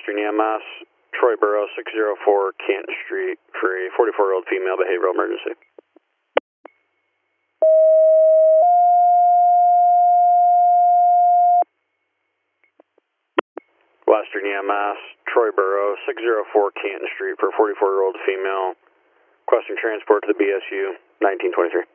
Western EMS, Troy Borough, 604 Canton Street for a 44-year-old female behavioral emergency. Western EMS, Troy Borough, 604 Canton Street for a 44-year-old female, requesting transport to the BSU, 1923.